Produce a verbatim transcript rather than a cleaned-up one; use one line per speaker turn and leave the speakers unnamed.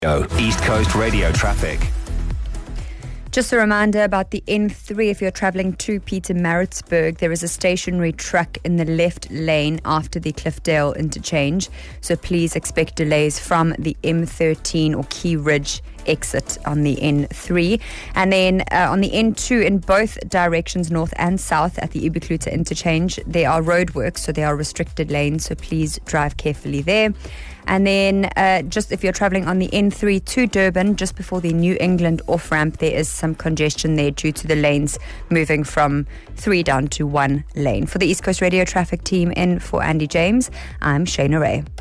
East Coast Radio traffic.
Just a reminder about the N three. If you're travelling to Pietermaritzburg, there is a stationary truck in the left lane after the Cliffdale interchange. So please expect delays from the M thirteen or Key Ridge exit on the N three. And then uh, on the N two in both directions, north and south at the Ubucluta interchange, there are roadworks, so there are restricted lanes. So please drive carefully there. And then uh, just if you're travelling on the N three to Durban, just before the New England off-ramp, there is some congestion there due to the lanes moving from three down to one lane. For the East Coast Radio traffic team in for Andy James, I'm Shayna Ray.